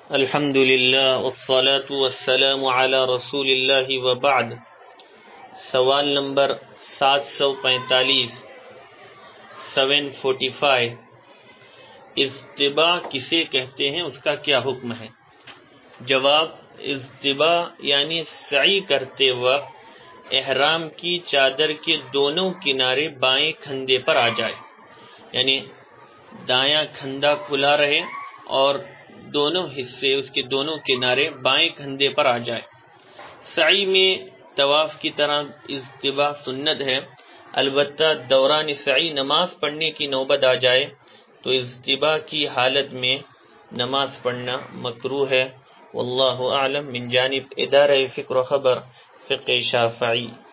अल्हम्दुलिल्लाह वस्सलातु वस्सलामु अला रसूलिल्लाहि व बाद। सवाल नंबर 745 745 इज्तिबा किसे कहते हैं, उसका क्या हुक्म है? जवाब, इज्तिबा यानी सई करते वक्त एहराम की चादर के दोनों किनारे बाएं कंधे पर आ जाए, यानी दायां कंधा खुला रहे और दोनों हिस्से उसके दोनों किनारे बाएं कंधे पर आ जाए। सई में तवाफ की तरह इज्तिबा सुन्नत है, अलबत्ता दौरान सई नमाज पढ़ने की नौबत आ जाए तो इज्तिबा की हालत में नमाज पढ़ना मकरूह है। वल्लाहु आलम। मिन जानिब इदारा फ़िक्र ख़बर फ़िक़्ह शाफ़िई।